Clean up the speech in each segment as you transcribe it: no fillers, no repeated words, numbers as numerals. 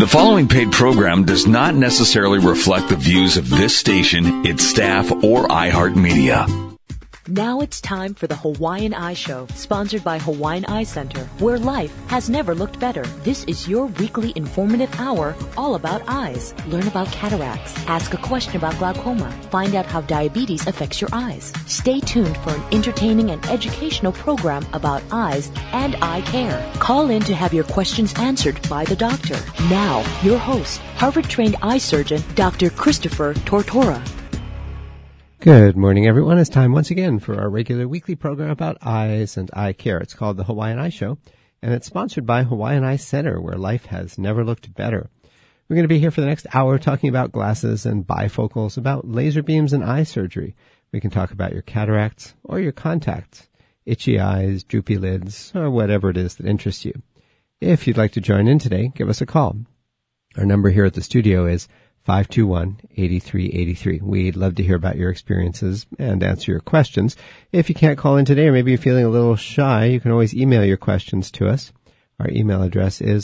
The following paid program does not necessarily reflect the views of this station, its staff, or iHeartMedia. Now it's time for the Hawaiian Eye Show, sponsored by Hawaiian Eye Center, where life has never looked better. This is your weekly informative hour all about eyes. Learn about cataracts, ask a question about glaucoma, find out how diabetes affects your eyes. Stay tuned for an entertaining and educational program about eyes and eye care. Call in to have your questions answered by the doctor. Now, your host, Harvard-trained eye surgeon, Dr. Christopher Tortora. Good morning, everyone. It's time once again for our regular weekly program about eyes and eye care. It's called the Hawaiian Eye Show, and it's sponsored by Hawaiian Eye Center, where life has never looked better. We're going to be here for the next hour talking about glasses and bifocals, about laser beams and eye surgery. We can talk about your cataracts or your contacts, itchy eyes, droopy lids, or whatever it is that interests you. If you'd like to join in today, give us a call. Our number here at the studio is 521-8383. We'd love to hear about your experiences and answer your questions. If you can't call in today, or maybe you're feeling a little shy, you can always email your questions to us. Our email address is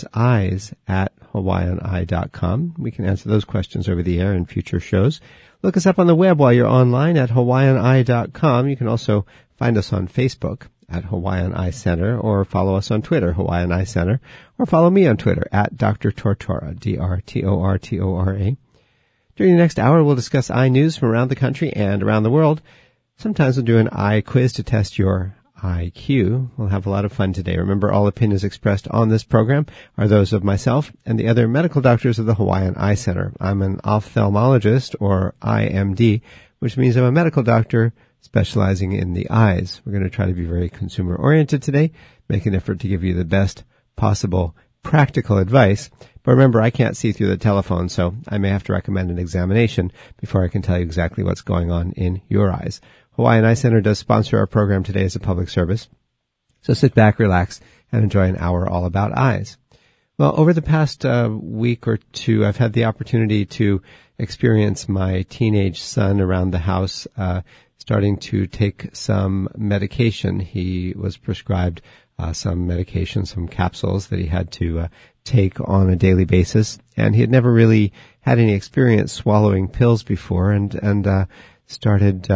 eyes@hawaiianeye.com. We can answer those questions over the air in future shows. Look us up on the web while you're online at hawaiianeye.com. You can also find us on Facebook at Hawaiian Eye Center, or follow us on Twitter, Hawaiian Eye Center, or follow me on Twitter at Dr. Tortora, D-R-T-O-R-T-O-R-A. During the next hour, we'll discuss eye news from around the country and around the world. Sometimes we'll do an eye quiz to test your IQ. We'll have a lot of fun today. Remember, all opinions expressed on this program are those of myself and the other medical doctors of the Hawaiian Eye Center. I'm an ophthalmologist, or IMD, which means I'm a medical doctor specializing in the eyes. We're going to try to be very consumer-oriented today, make an effort to give you the best possible practical advice. But remember, I can't see through the telephone, so I may have to recommend an examination before I can tell you exactly what's going on in your eyes. Hawaiian Eye Center does sponsor our program today as a public service. So sit back, relax, and enjoy an hour all about eyes. Well, over the past week or two, I've had the opportunity to experience my teenage son around the house starting to take some medication. He was prescribed some medication, some capsules that he had to take on a daily basis, and he had never really had any experience swallowing pills before, and started,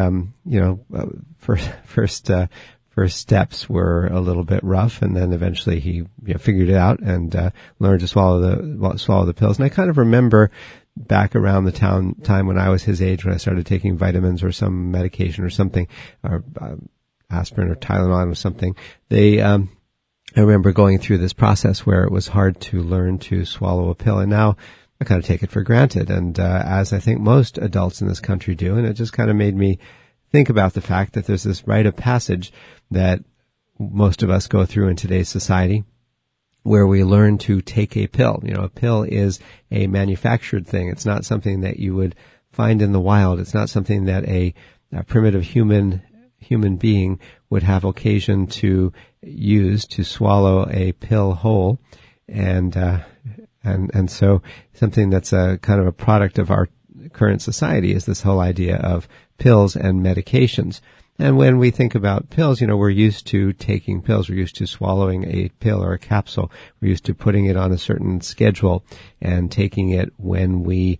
first steps were a little bit rough, and then eventually he figured it out and learned to swallow the pills. And I kind of remember back around the time when I was his age, when I started taking vitamins or some medication or something, or aspirin or Tylenol or something, I remember going through this process where it was hard to learn to swallow a pill, and now I kind of take it for granted, and as I think most adults in this country do, and it just kind of made me think about the fact that there's this rite of passage that most of us go through in today's society, where we learn to take a pill. A pill is a manufactured thing. It's not something that you would find in the wild. It's not something that a primitive human being would have occasion to use to swallow a pill whole. And so something that's a kind of a product of our current society is this whole idea of pills and medications. And when we think about pills, we're used to taking pills. We're used to swallowing a pill or a capsule. We're used to putting it on a certain schedule and taking it when we're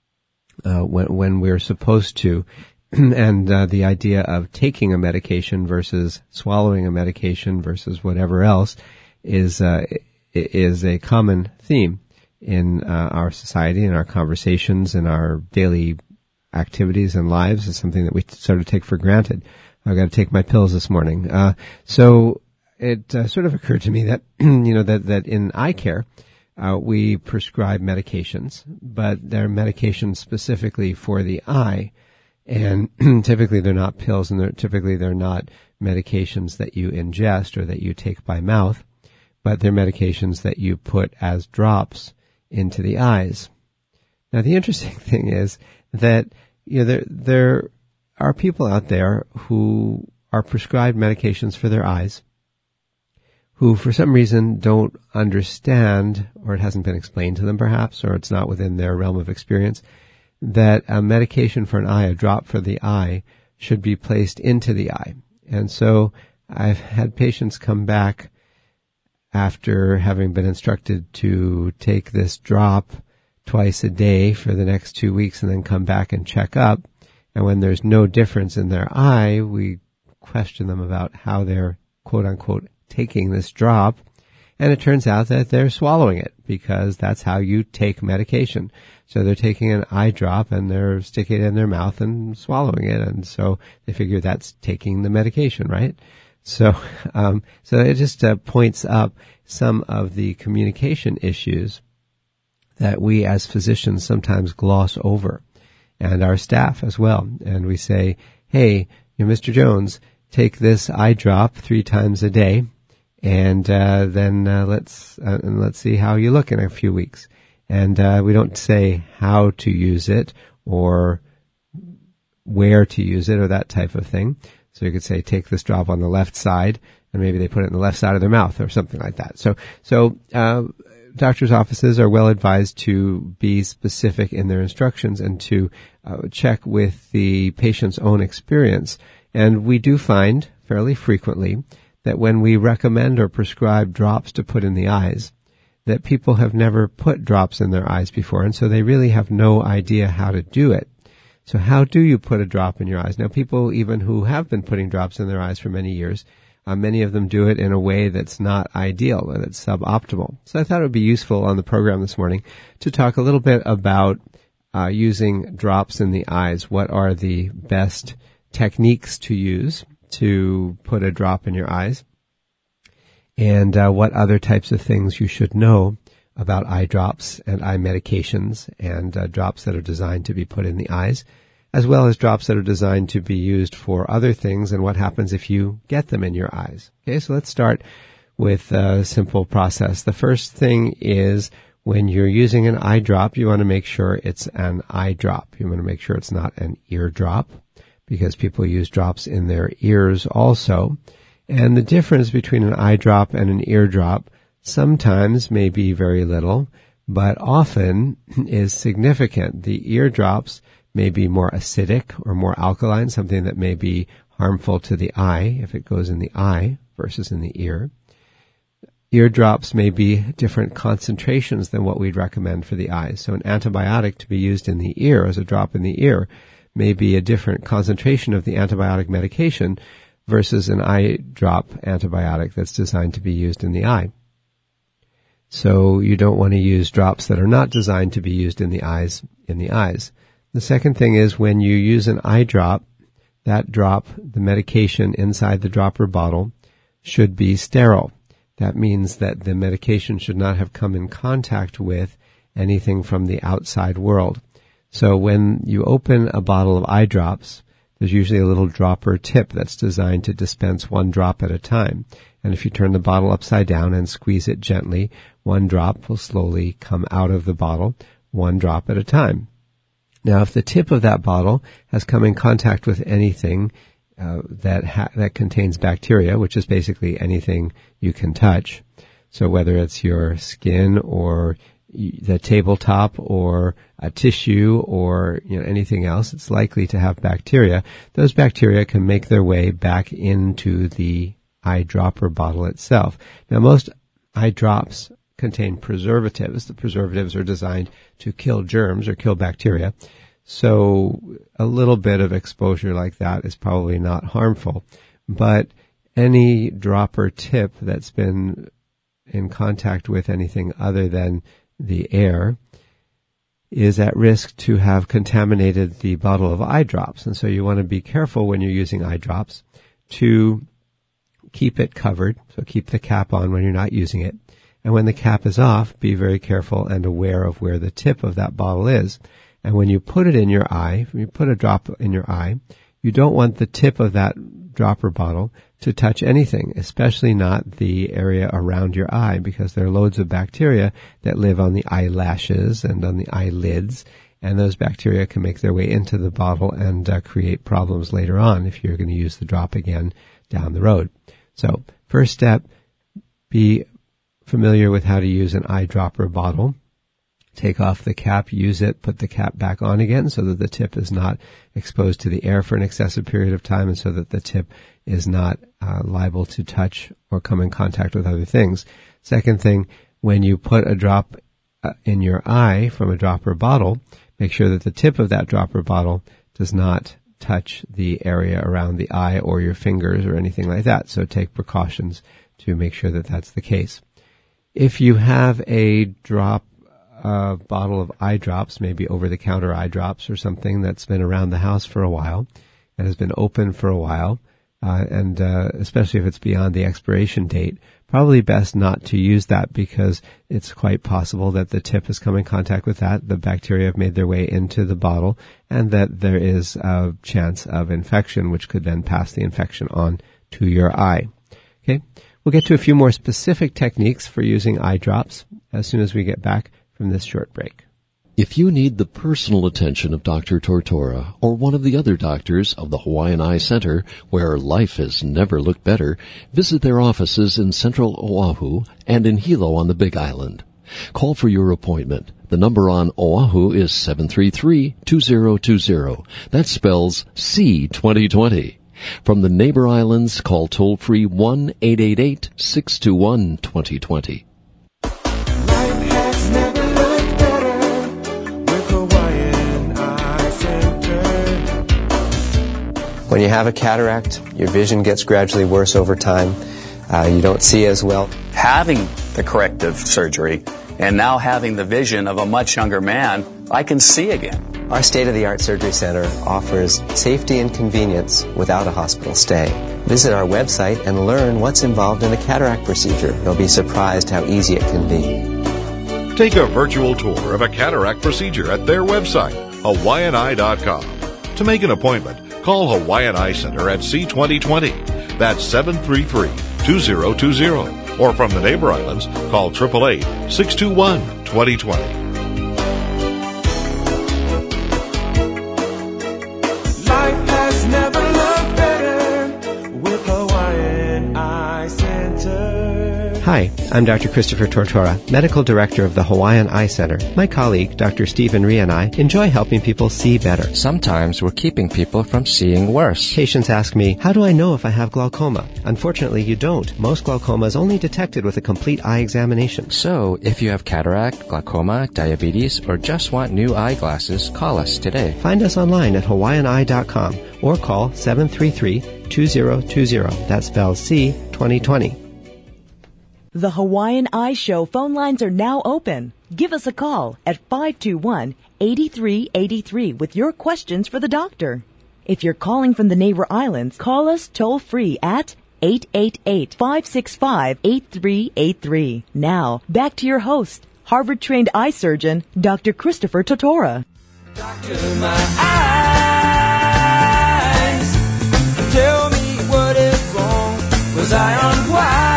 supposed to. And the idea of taking a medication versus swallowing a medication versus whatever else is a common theme in our society, in our conversations, in our daily activities and lives. Is something that we sort of take for granted. I've got to take my pills this morning. So it sort of occurred to me that, that in eye care, we prescribe medications, but they're medications specifically for the eye. And typically they're not pills, and typically they're not medications that you ingest or that you take by mouth, but they're medications that you put as drops into the eyes. Now, the interesting thing is that, there are people out there who are prescribed medications for their eyes, who for some reason don't understand, or it hasn't been explained to them perhaps, or it's not within their realm of experience, that a medication for an eye, a drop for the eye, should be placed into the eye. And so I've had patients come back after having been instructed to take this drop twice a day for the next 2 weeks and then come back and check up. And when there's no difference in their eye, we question them about how they're, quote unquote, taking this drop. And it turns out that they're swallowing it, because that's how you take medication. So they're taking an eye drop and they're sticking it in their mouth and swallowing it. And so they figure that's taking the medication, right? So it just points up some of the communication issues that we as physicians sometimes gloss over, and our staff as well. And we say, hey, Mr. Jones, take this eye drop 3 times a day, and then let's see how you look in a few weeks. And we don't say how to use it or where to use it or that type of thing. So you could say, take this drop on the left side, and maybe they put it in the left side of their mouth or something like that. So doctors' offices are well advised to be specific in their instructions and to check with the patient's own experience. And we do find fairly frequently that when we recommend or prescribe drops to put in the eyes, that people have never put drops in their eyes before, and so they really have no idea how to do it. So how do you put a drop in your eyes? Now, people even who have been putting drops in their eyes for many years, many of them do it in a way that's not ideal, or that's suboptimal. So I thought it would be useful on the program this morning to talk a little bit about using drops in the eyes. What are the best techniques to use to put a drop in your eyes? And what other types of things you should know about eye drops and eye medications and drops that are designed to be put in the eyes, as well as drops that are designed to be used for other things, and what happens if you get them in your eyes. Okay, so let's start with a simple process. The first thing is, when you're using an eye drop, you want to make sure it's an eye drop. You want to make sure it's not an ear drop, because people use drops in their ears also. And the difference between an eye drop and an ear drop sometimes may be very little, but often is significant. The ear drops may be more acidic or more alkaline, something that may be harmful to the eye if it goes in the eye versus in the ear. Ear drops may be different concentrations than what we'd recommend for the eyes. So an antibiotic to be used in the ear as a drop in the ear may be a different concentration of the antibiotic medication versus an eye drop antibiotic that's designed to be used in the eye. So you don't want to use drops that are not designed to be used in the eyes. The second thing is, when you use an eye drop, that drop, the medication inside the dropper bottle, should be sterile. That means that the medication should not have come in contact with anything from the outside world. So when you open a bottle of eye drops, there's usually a little dropper tip that's designed to dispense 1 drop at a time. And if you turn the bottle upside down and squeeze it gently, 1 drop will slowly come out of the bottle, 1 drop at a time. Now, if the tip of that bottle has come in contact with anything that contains bacteria, which is basically anything you can touch, so whether it's your skin or the tabletop or a tissue or anything else, it's likely to have bacteria. Those bacteria can make their way back into the eye dropper bottle itself. Now, most eye drops contain preservatives. The preservatives are designed to kill germs or kill bacteria. So a little bit of exposure like that is probably not harmful. But any dropper tip that's been in contact with anything other than the air is at risk to have contaminated the bottle of eye drops. And so you want to be careful when you're using eye drops to keep it covered. So keep the cap on when you're not using it. And when the cap is off, be very careful and aware of where the tip of that bottle is. And when you put it in your eye, when you put a drop in your eye, you don't want the tip of that dropper bottle to touch anything, especially not the area around your eye, because there are loads of bacteria that live on the eyelashes and on the eyelids, and those bacteria can make their way into the bottle and create problems later on if you're going to use the drop again down the road. So, first step, be familiar with how to use an eyedropper bottle. take off the cap, use it, put the cap back on again so that the tip is not exposed to the air for an excessive period of time and so that the tip is not liable to touch or come in contact with other things. Second thing, when you put a drop in your eye from a dropper bottle, make sure that the tip of that dropper bottle does not touch the area around the eye or your fingers or anything like that. So take precautions to make sure that that's the case. If you have a bottle of eye drops, maybe over-the-counter eye drops or something that's been around the house for a while and has been open for a while, and especially if it's beyond the expiration date, probably best not to use that because it's quite possible that the tip has come in contact with that, the bacteria have made their way into the bottle, and that there is a chance of infection, which could then pass the infection on to your eye. Okay, we'll get to a few more specific techniques for using eye drops as soon as we get back from this short break. If you need the personal attention of Dr. Tortora or one of the other doctors of the Hawaiian Eye Center, where life has never looked better, visit their offices in central Oahu and in Hilo on the Big Island. Call for your appointment. The number on Oahu is 733-2020. That spells C2020. From the neighbor islands, call toll-free 1-888-621-2020. When you have a cataract, your vision gets gradually worse over time. You don't see as well. Having the corrective surgery and now having the vision of a much younger man, I can see again. Our state-of-the-art surgery center offers safety and convenience without a hospital stay. Visit our website and learn what's involved in a cataract procedure. You'll be surprised how easy it can be. Take a virtual tour of a cataract procedure at their website, hawaiianeye.com. To make an appointment, call Hawaiian Eye Center at C2020. That's 733-2020. Or from the neighbor islands, call 888-621-2020. Life has never looked better with Hawaiian Eye Center. Hi, I'm Dr. Christopher Tortora, Medical Director of the Hawaiian Eye Center. My colleague, Dr. Stephen Rhee, and I enjoy helping people see better. Sometimes we're keeping people from seeing worse. Patients ask me, how do I know if I have glaucoma? Unfortunately, you don't. Most glaucoma is only detected with a complete eye examination. So, if you have cataract, glaucoma, diabetes, or just want new eyeglasses, call us today. Find us online at hawaiianeye.com or call 733-2020. That spells C2020. The Hawaiian Eye Show phone lines are now open. Give us a call at 521-8383 with your questions for the doctor. If you're calling from the neighbor islands, call us toll-free at 888-565-8383. Now, back to your host, Harvard-trained eye surgeon, Dr. Christopher Tortora. Doctor, my eyes, tell me what is wrong. Was I unwise?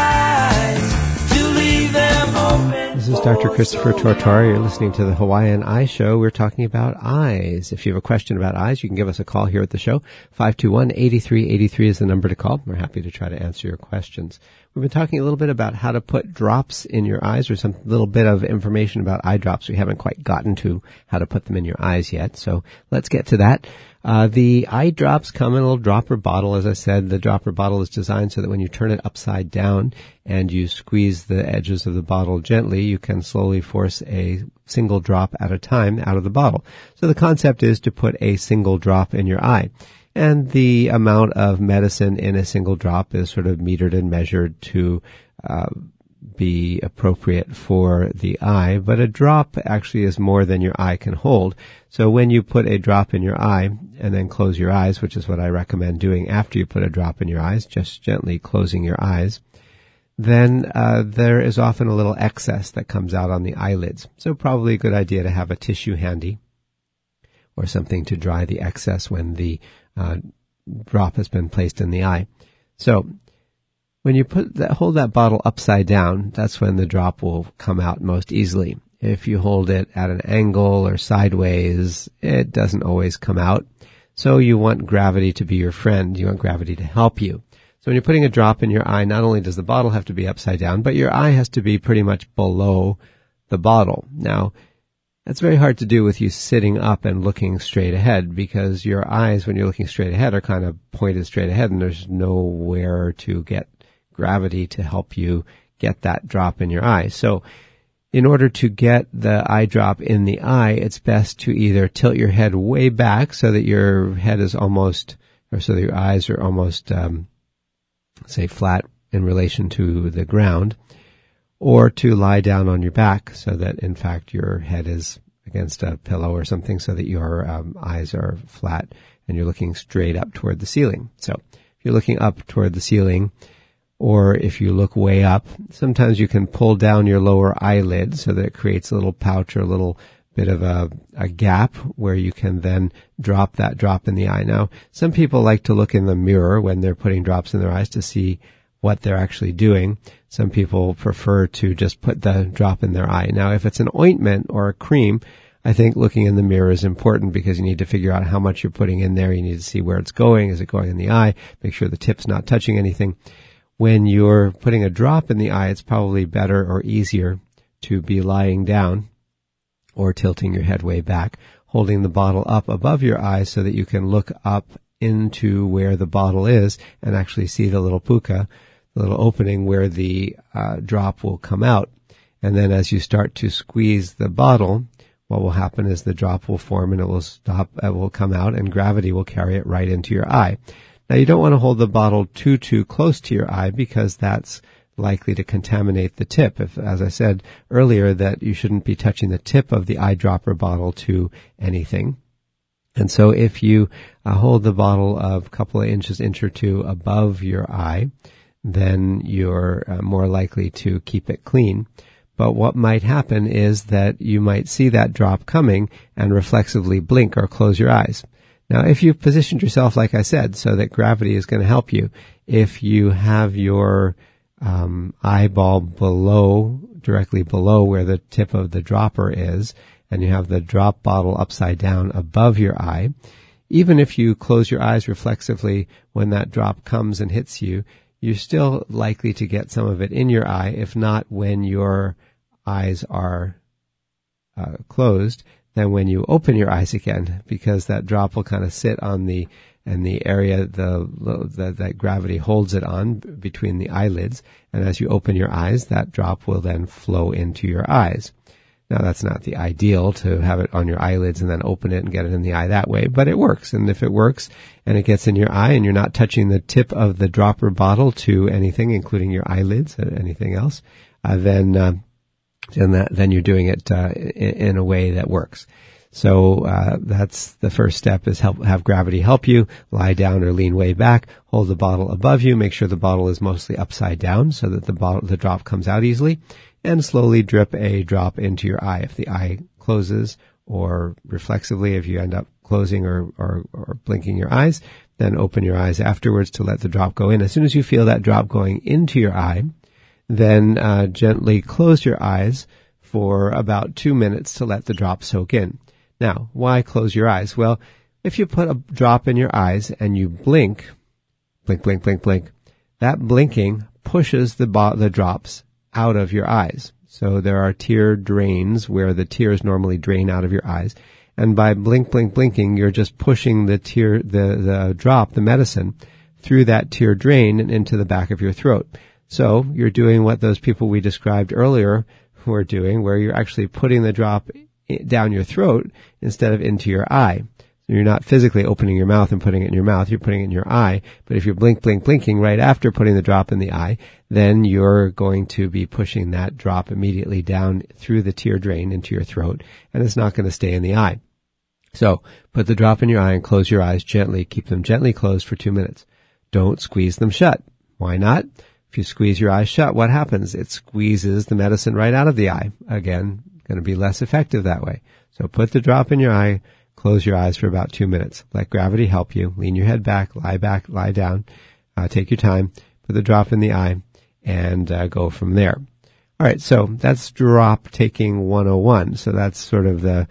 This is Dr. Christopher Tortora. You're listening to the Hawaiian Eye Show. We're talking about eyes. If you have a question about eyes, you can give us a call here at the show. 521-8383 is the number to call. We're happy to try to answer your questions. We've been talking a little bit about how to put drops in your eyes, or some little bit of information about eye drops. We haven't quite gotten to how to put them in your eyes yet, so let's get to that. The eye drops come in a little dropper bottle. As I said, the dropper bottle is designed so that when you turn it upside down and you squeeze the edges of the bottle gently, you can slowly force a single drop at a time out of the bottle. So the concept is to put a single drop in your eye. And the amount of medicine in a single drop is sort of metered and measured to be appropriate for the eye, but a drop actually is more than your eye can hold. So when you put a drop in your eye and then close your eyes, which is what I recommend doing after you put a drop in your eyes, just gently closing your eyes, then there is often a little excess that comes out on the eyelids. So probably a good idea to have a tissue handy or something to dry the excess when the drop has been placed in the eye. So when you hold that bottle upside down, that's when the drop will come out most easily. If you hold it at an angle or sideways, it doesn't always come out. So you want gravity to be your friend. You want gravity to help you. So when you're putting a drop in your eye, not only does the bottle have to be upside down, but your eye has to be pretty much below the bottle. Now, that's very hard to do with you sitting up and looking straight ahead, because your eyes, when you're looking straight ahead, are kind of pointed straight ahead, and there's nowhere to get gravity to help you get that drop in your eye. So in order to get the eye drop in the eye, it's best to either tilt your head way back so that your head is almost, or so that your eyes are almost, say, flat in relation to the ground, or to lie down on your back so that, in fact, your head is against a pillow or something so that your eyes are flat and you're looking straight up toward the ceiling. So if you're looking up toward the ceiling, or if you look way up, sometimes you can pull down your lower eyelid so that it creates a little pouch or a little bit of a gap where you can then drop that drop in the eye. Now, some people like to look in the mirror when they're putting drops in their eyes to see what they're actually doing. Some people prefer to just put the drop in their eye. Now, if it's an ointment or a cream, I think looking in the mirror is important because you need to figure out how much you're putting in there. You need to see where it's going. Is it going in the eye? Make sure the tip's not touching anything. When you're putting a drop in the eye, it's probably better or easier to be lying down or tilting your head way back, holding the bottle up above your eyes so that you can look up into where the bottle is and actually see the little puka, the little opening where the drop will come out. And then as you start to squeeze the bottle, what will happen is the drop will form and it will stop, it will come out, and gravity will carry it right into your eye. Now, you don't want to hold the bottle too close to your eye because that's likely to contaminate the tip. If, as I said earlier, that you shouldn't be touching the tip of the eyedropper bottle to anything. And so if you hold the bottle a couple of inches, inch or two above your eye, then you're more likely to keep it clean. But what might happen is that you might see that drop coming and reflexively blink or close your eyes. Now, if you've positioned yourself, like I said, so that gravity is going to help you, if you have your eyeball directly below where the tip of the dropper is, and you have the drop bottle upside down above your eye, even if you close your eyes reflexively when that drop comes and hits you, you're still likely to get some of it in your eye, if not when your eyes are closed, then when you open your eyes again, because that drop will kind of sit on the area that gravity holds it on between the eyelids, and as you open your eyes, that drop will then flow into your eyes. Now, that's not the ideal to have it on your eyelids and then open it and get it in the eye that way, but it works. And if it works and it gets in your eye and you're not touching the tip of the dropper bottle to anything, including your eyelids or anything else, then you're doing it in a way that works. So that's the first step, is have gravity help you. Lie down or lean way back. Hold the bottle above you. Make sure the bottle is mostly upside down so that the drop comes out easily. And slowly drip a drop into your eye. If the eye closes, or reflexively, if you end up closing or blinking your eyes, then open your eyes afterwards to let the drop go in. As soon as you feel that drop going into your eye, then gently close your eyes for about 2 minutes to let the drop soak in. Now, why close your eyes? Well, if you put a drop in your eyes and you blink, blink, that blinking pushes the drops out of your eyes. So there are tear drains where the tears normally drain out of your eyes. And by blinking, you're just pushing the drop, the medicine, through that tear drain and into the back of your throat. So you're doing what those people we described earlier were doing, where you're actually putting the drop down your throat instead of into your eye. So you're not physically opening your mouth and putting it in your mouth, you're putting it in your eye. But if you're blinking right after putting the drop in the eye, then you're going to be pushing that drop immediately down through the tear drain into your throat, and it's not going to stay in the eye. So put the drop in your eye and close your eyes gently. Keep them gently closed for 2 minutes. Don't squeeze them shut. Why not? If you squeeze your eyes shut, what happens? It squeezes the medicine right out of the eye. Again, going to be less effective that way. So put the drop in your eye, close your eyes for about 2 minutes. Let gravity help you. Lean your head back, lie down. Take your time. Put the drop in the eye and go from there. All right, so that's drop taking 101. So that's sort of the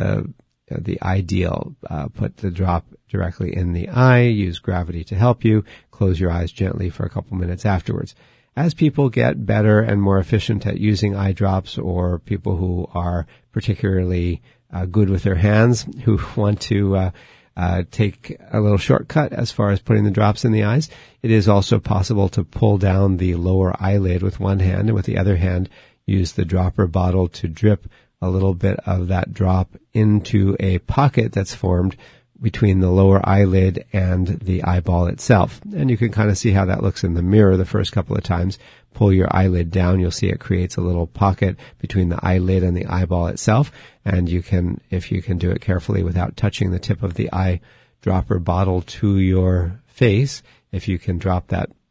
ideal. Put the drop directly in the eye. Use gravity to help you. Close your eyes gently for a couple minutes afterwards. as people get better and more efficient at using eye drops, or people who are particularly good with their hands, who want to take a little shortcut as far as putting the drops in the eyes, it is also possible to pull down the lower eyelid with one hand, and with the other hand use the dropper bottle to drip a little bit of that drop into a pocket that's formed between the lower eyelid and the eyeball itself. And you can kind of see how that looks in the mirror the first couple of times. Pull your eyelid down, you'll see it creates a little pocket between the eyelid and the eyeball itself. And you can, if you can do it carefully without touching the tip of the eye dropper bottle to your face, if you can drop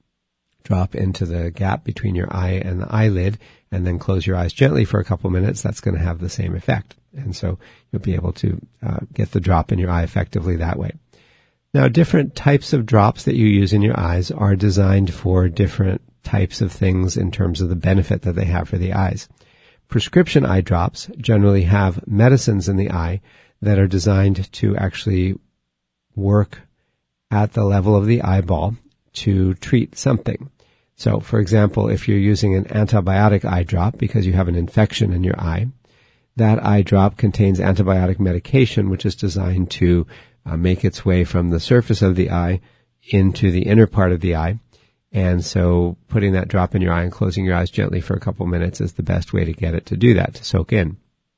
into the gap between your eye and the eyelid and then close your eyes gently for a couple minutes, that's going to have the same effect. And so you'll be able to get the drop in your eye effectively that way. Now, different types of drops that you use in your eyes are designed for different types of things in terms of the benefit that they have for the eyes. Prescription eye drops generally have medicines in the eye that are designed to actually work at the level of the eyeball to treat something. So, for example, if you're using an antibiotic eye drop because you have an infection in your eye, that eye drop contains antibiotic medication, which is designed to make its way from the surface of the eye into the inner part of the eye. And so putting that drop in your eye and closing your eyes gently for a couple minutes is the best way to get it to do that, to soak in.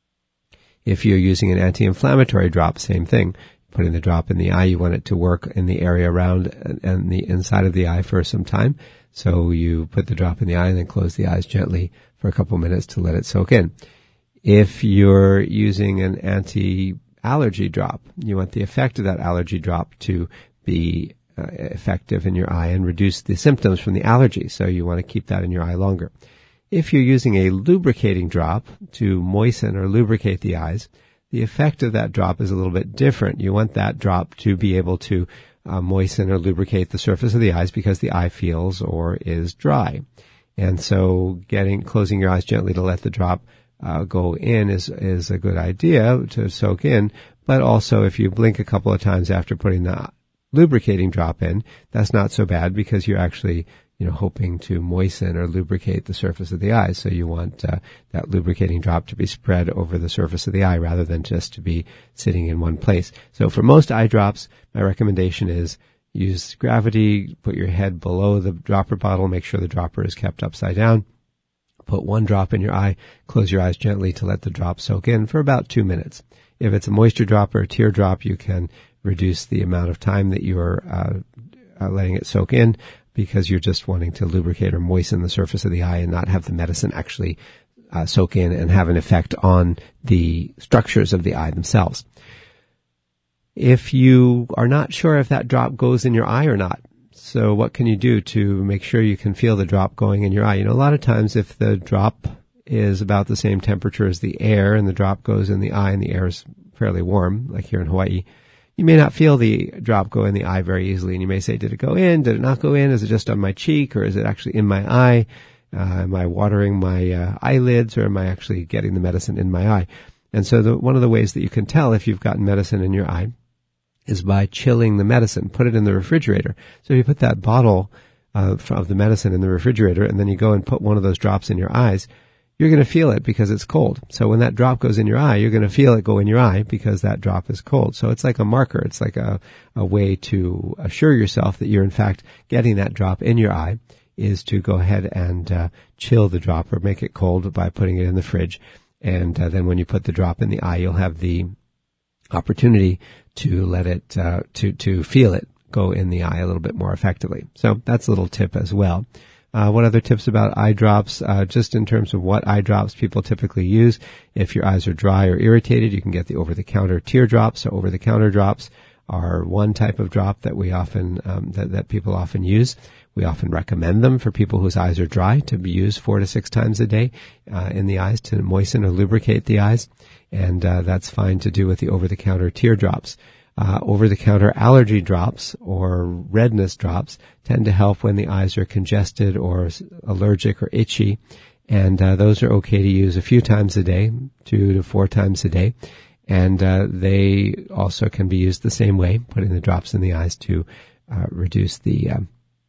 If you're using an anti-inflammatory drop, same thing. Putting the drop in the eye, you want it to work in the area around and the inside of the eye for some time. So you put the drop in the eye and then close the eyes gently for a couple minutes to let it soak in. If you're using an anti-allergy drop, you want the effect of that allergy drop to be effective in your eye and reduce the symptoms from the allergy. So you want to keep that in your eye longer. If you're using a lubricating drop to moisten or lubricate the eyes, the effect of that drop is a little bit different. You want that drop to be able to moisten or lubricate the surface of the eyes because the eye feels or is dry. And so closing your eyes gently to let the drop go in is a good idea to soak in. But also if you blink a couple of times after putting the lubricating drop in, that's not so bad because you're actually hoping to moisten or lubricate the surface of the eye. So you want that lubricating drop to be spread over the surface of the eye rather than just to be sitting in one place. So for most eye drops, my recommendation is use gravity, put your head below the dropper bottle, make sure the dropper is kept upside down. Put one drop in your eye, close your eyes gently to let the drop soak in for about 2 minutes. If it's a moisture drop or a tear drop, you can reduce the amount of time that you're letting it soak in because you're just wanting to lubricate or moisten the surface of the eye and not have the medicine actually soak in and have an effect on the structures of the eye themselves. If you are not sure if that drop goes in your eye or not, so what can you do to make sure you can feel the drop going in your eye? A lot of times if the drop is about the same temperature as the air and the drop goes in the eye and the air is fairly warm, like here in Hawaii, you may not feel the drop go in the eye very easily, and you may say, did it go in? Did it not go in? Is it just on my cheek, or is it actually in my eye? Am I watering my eyelids, or am I actually getting the medicine in my eye? And so one of the ways that you can tell if you've gotten medicine in your eye is by chilling the medicine. Put it in the refrigerator. So if you put that bottle of the medicine in the refrigerator, and then you go and put one of those drops in your eyes, you're going to feel it because it's cold. So when that drop goes in your eye, you're going to feel it go in your eye because that drop is cold. So it's like a marker. It's like a way to assure yourself that you're in fact getting that drop in your eye, is to go ahead and chill the drop or make it cold by putting it in the fridge. And then when you put the drop in the eye, you'll have the opportunity to let it, to feel it go in the eye a little bit more effectively. So that's a little tip as well. What other tips about eye drops? Just in terms of what eye drops people typically use. If your eyes are dry or irritated, you can get the over-the-counter tear drops. So over-the-counter drops are one type of drop that we often, that people often use. We often recommend them for people whose eyes are dry to be used 4 to 6 times a day, in the eyes to moisten or lubricate the eyes. And, that's fine to do with the over-the-counter tear drops. Over-the-counter allergy drops or redness drops tend to help when the eyes are congested or allergic or itchy, and those are okay to use a few times a day, 2 to 4 times a day, and they also can be used the same way, putting the drops in the eyes to reduce the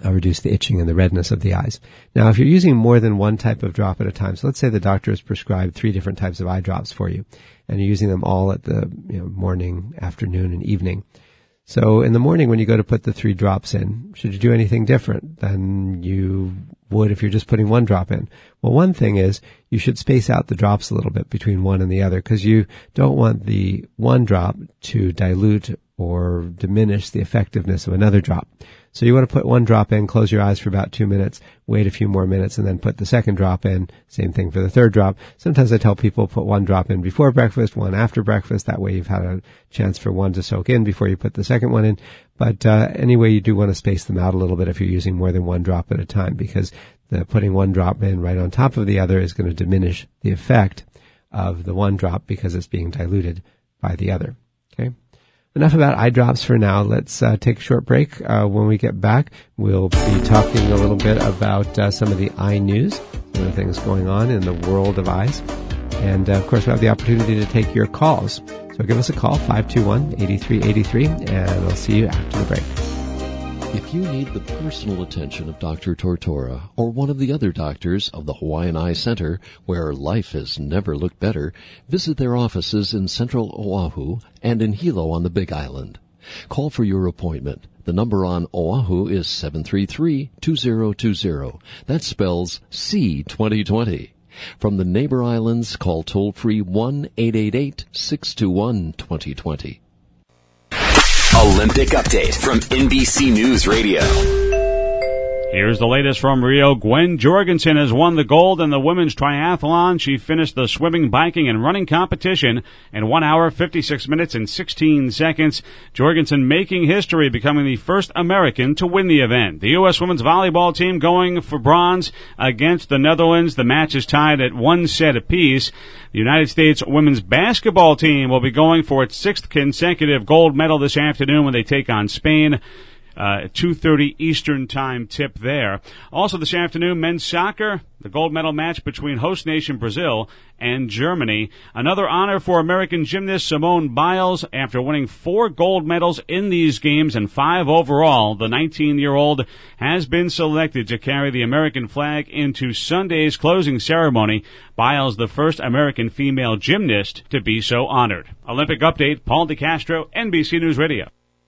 reduce the itching and the redness of the eyes. Now, if you're using more than one type of drop at a time, so let's say the doctor has prescribed 3 different types of eye drops for you, and you're using them all at the morning, afternoon, and evening. So in the morning, when you go to put the 3 drops in, should you do anything different than you would if you're just putting 1 drop in? Well, one thing is you should space out the drops a little bit between one and the other, because you don't want the 1 drop to dilute or diminish the effectiveness of another drop. So you want to put 1 drop in, close your eyes for about 2 minutes, wait a few more minutes, and then put the second drop in. Same thing for the third drop. Sometimes I tell people put 1 drop in before breakfast, 1 after breakfast. That way you've had a chance for 1 to soak in before you put the second one in. But anyway, you do want to space them out a little bit if you're using more than 1 drop at a time, because putting 1 drop in right on top of the other is going to diminish the effect of the 1 drop because it's being diluted by the other. Okay. Enough about eye drops for now. Let's take a short break. When we get back, we'll be talking a little bit about some of the eye news, some of the things going on in the world of eyes. And, of course, we'll have the opportunity to take your calls. So give us a call, 521-8383, and I'll see you after the break. If you need the personal attention of Dr. Tortora or one of the other doctors of the Hawaiian Eye Center, where life has never looked better, visit their offices in Central Oahu and in Hilo on the Big Island. Call for your appointment. The number on Oahu is 733-2020. That spells C2020. From the neighbor islands, call toll-free 1-888-621-2020. Olympic update from NBC News Radio. Here's the latest from Rio. Gwen Jorgensen has won the gold in the women's triathlon. She finished the swimming, biking, and running competition in 1 hour, 56 minutes, and 16 seconds. Jorgensen making history, becoming the first American to win the event. The U.S. women's volleyball team going for bronze against the Netherlands. The match is tied at 1 set apiece. The United States women's basketball team will be going for its 6th consecutive gold medal this afternoon when they take on Spain. 2:30 Eastern Time tip there. Also this afternoon, men's soccer, the gold medal match between host nation Brazil and Germany. Another honor for American gymnast Simone Biles. After winning 4 gold medals in these games and 5 overall, the 19-year-old has been selected to carry the American flag into Sunday's closing ceremony. Biles, the first American female gymnast to be so honored. Olympic update, Paul DeCastro, NBC News Radio.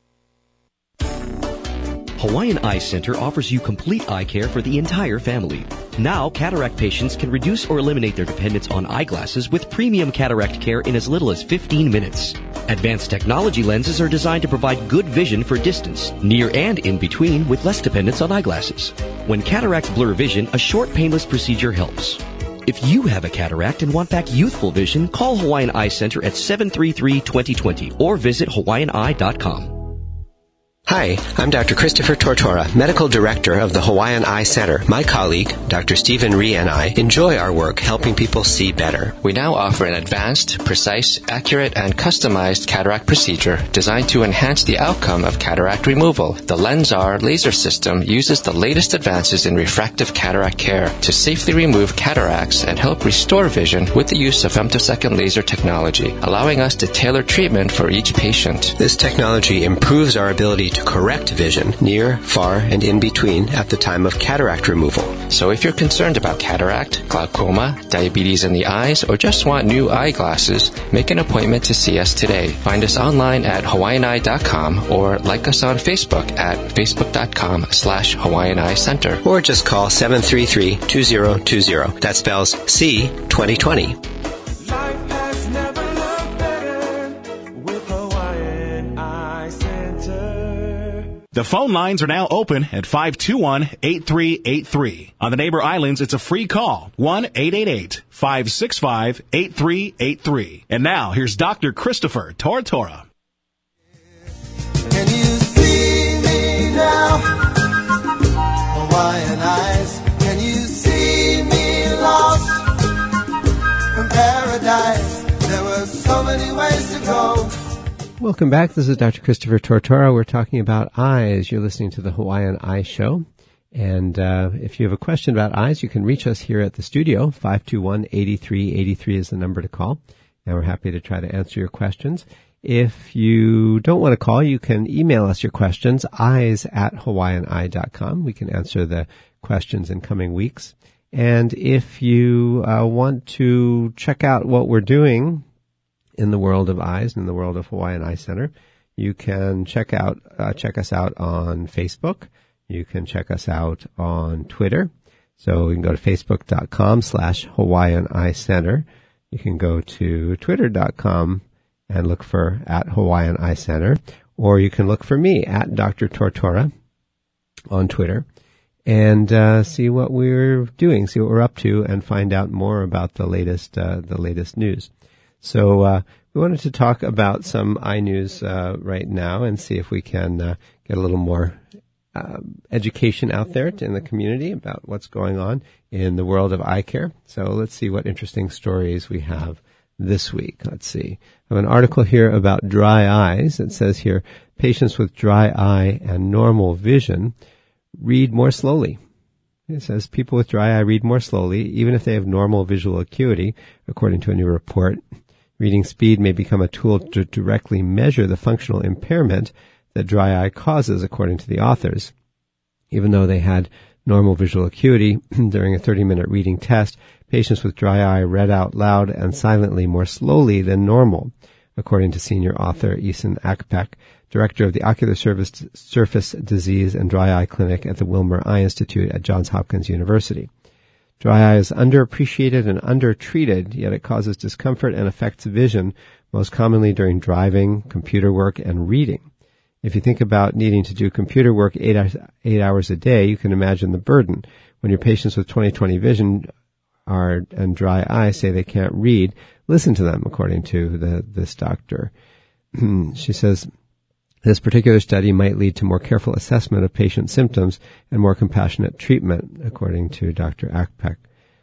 Hawaiian Eye Center offers you complete eye care for the entire family. Now, cataract patients can reduce or eliminate their dependence on eyeglasses with premium cataract care in as little as 15 minutes. Advanced technology lenses are designed to provide good vision for distance, near and in between, with less dependence on eyeglasses. When cataracts blur vision, a short painless procedure helps. If you have a cataract and want back youthful vision, call Hawaiian Eye Center at 733-2020 or visit hawaiianeye.com. Hi, I'm Dr. Christopher Tortora, Medical Director of the Hawaiian Eye Center. My colleague, Dr. Stephen Rhee, and I enjoy our work helping people see better. We now offer an advanced, precise, accurate, and customized cataract procedure designed to enhance the outcome of cataract removal. The LensR laser system uses the latest advances in refractive cataract care to safely remove cataracts and help restore vision with the use of femtosecond laser technology, allowing us to tailor treatment for each patient. This technology improves our ability to correct vision near, far, and in between at the time of cataract removal. So if you're concerned about cataract, glaucoma, diabetes in the eyes, or just want new eyeglasses, make an appointment to see us today. Find us online at hawaiianeye.com or like us on Facebook at facebook.com/Hawaiian Eye Center. Or just call 733-2020. That spells C2020. The phone lines are now open at 521-8383. On the neighbor islands, it's a free call, 1-888-565-8383. And now, here's Dr. Christopher Tortora. Can you see me now? Hawaiian eyes. Can you see me lost in paradise? There were so many ways to go. Welcome back. This is Dr. Christopher Tortora. We're talking about eyes. You're listening to the Hawaiian Eye Show. And if you have a question about eyes, you can reach us here at the studio. 521-8383 is the number to call. And we're happy to try to answer your questions. If you don't want to call, you can email us your questions, eyes@hawaiianeye.com. We can answer the questions in coming weeks. And if you want to check out what we're doing in the world of eyes, in the world of Hawaiian Eye Center, you can check us out on Facebook. You can check us out on Twitter. So you can go to facebook.com/Hawaiian Eye Center. You can go to twitter.com and look for @Hawaiian Eye Center, or you can look for me @Dr. Tortora on Twitter, and see what we're doing, see what we're up to, and find out more about the latest news. So we wanted to talk about some eye news right now and see if we can get a little more education out there in the community about what's going on in the world of eye care. So let's see what interesting stories we have this week. Let's see. I have an article here about dry eyes. It says here, patients with dry eye and normal vision read more slowly. It says people with dry eye read more slowly, even if they have normal visual acuity, according to a new report. Reading speed may become a tool to directly measure the functional impairment that dry eye causes, according to the authors. Even though they had normal visual acuity during a 30-minute reading test, patients with dry eye read out loud and silently more slowly than normal, according to senior author Eason Akpeck, director of the Ocular Surface Disease and Dry Eye Clinic at the Wilmer Eye Institute at Johns Hopkins University. Dry eye is underappreciated and undertreated, yet it causes discomfort and affects vision, most commonly during driving, computer work, and reading. If you think about needing to do computer work 8 hours a day, you can imagine the burden. When your patients with 20/20 vision and dry eye say they can't read, listen to them, according to this doctor. She says, this particular study might lead to more careful assessment of patient symptoms and more compassionate treatment, according to Dr. Akpeck.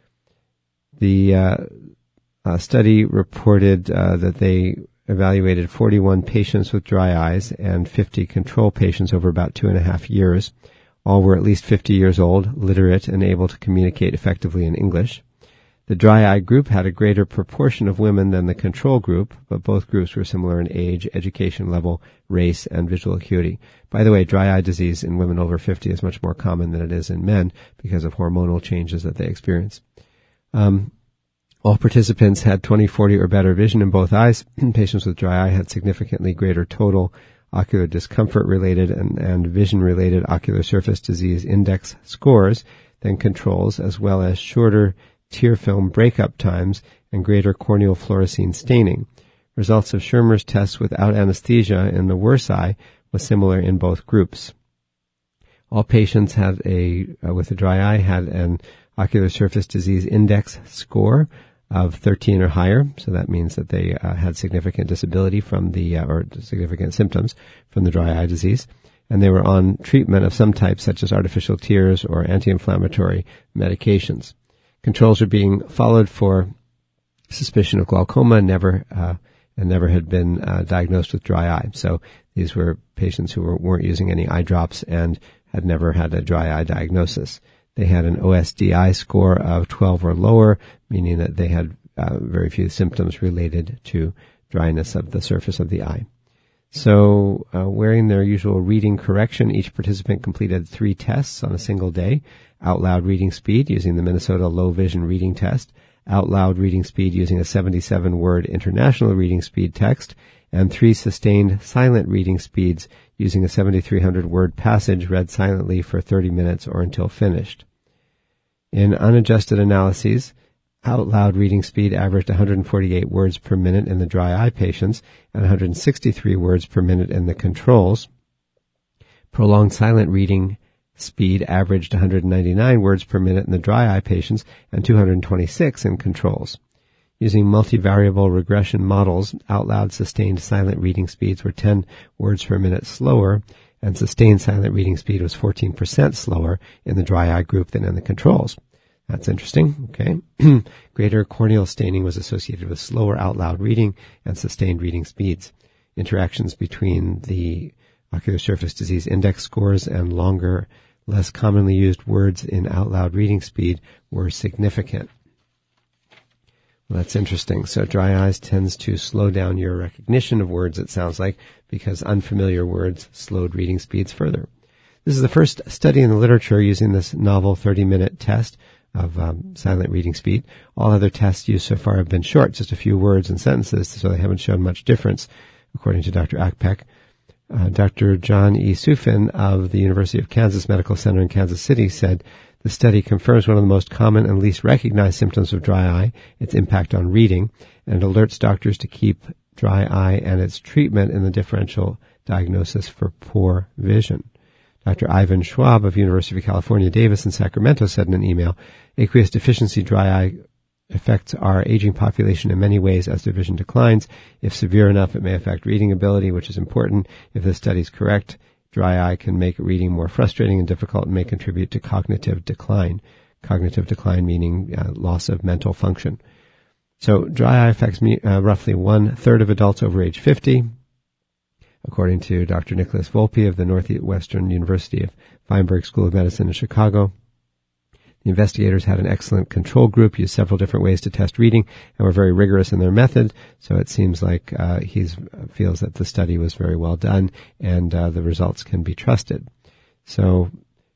The study reported that they evaluated 41 patients with dry eyes and 50 control patients over about 2.5 years. All were at least 50 years old, literate, and able to communicate effectively in English. The dry eye group had a greater proportion of women than the control group, but both groups were similar in age, education level, race, and visual acuity. By the way, dry eye disease in women over 50 is much more common than it is in men because of hormonal changes that they experience. All participants had 20/40 or better vision in both eyes. Patients with dry eye had significantly greater total ocular discomfort-related and vision-related ocular surface disease index scores than controls, as well as shorter tear film breakup times and greater corneal fluorescein staining. Results of Schirmer's test without anesthesia in the worse eye was similar in both groups. All patients with a dry eye had an ocular surface disease index score of 13 or higher, so that means that they had significant disability from or significant symptoms from the dry eye disease, and they were on treatment of some type, such as artificial tears or anti-inflammatory medications. Controls are being followed for suspicion of glaucoma, never had been diagnosed with dry eye. So these were patients who weren't using any eye drops and had never had a dry eye diagnosis. They had an OSDI score of 12 or lower, meaning that they had very few symptoms related to dryness of the surface of the eye. So, wearing their usual reading correction, each participant completed 3 tests on a single day. Out loud reading speed using the Minnesota Low Vision Reading Test, out loud reading speed using a 77-word international reading speed text, and 3 sustained silent reading speeds using a 7,300-word passage read silently for 30 minutes or until finished. In unadjusted analyses, out loud reading speed averaged 148 words per minute in the dry eye patients and 163 words per minute in the controls. Prolonged silent reading speed averaged 199 words per minute in the dry eye patients and 226 in controls. Using multivariable regression models, out loud sustained silent reading speeds were 10 words per minute slower, and sustained silent reading speed was 14% slower in the dry eye group than in the controls. That's interesting. Okay. Greater corneal staining was associated with slower out loud reading and sustained reading speeds. Interactions between the ocular surface disease index scores and longer, less commonly used words in out loud reading speed were significant. Well, that's interesting. So dry eyes tends to slow down your recognition of words, it sounds like, because unfamiliar words slowed reading speeds further. This is the first study in the literature using this novel 30-minute test of silent reading speed. All other tests used so far have been short, just a few words and sentences, so they haven't shown much difference, according to Dr. Akpeck. Dr. John E. Sufin of the University of Kansas Medical Center in Kansas City said, the study confirms one of the most common and least recognized symptoms of dry eye, its impact on reading, and alerts doctors to keep dry eye and its treatment in the differential diagnosis for poor vision. Dr. Ivan Schwab of University of California, Davis in Sacramento said in an email, aqueous deficiency dry eye affects our aging population in many ways as their vision declines. If severe enough, it may affect reading ability, which is important. If the study is correct, dry eye can make reading more frustrating and difficult and may contribute to cognitive decline. Cognitive decline meaning loss of mental function. So dry eye affects roughly 1/3 of adults over age 50. According to Dr. Nicholas Volpe of the Northwestern University of Feinberg School of Medicine in Chicago. The investigators had an excellent control group, used several different ways to test reading, and were very rigorous in their method. So it seems like he feels that the study was very well done, and the results can be trusted. So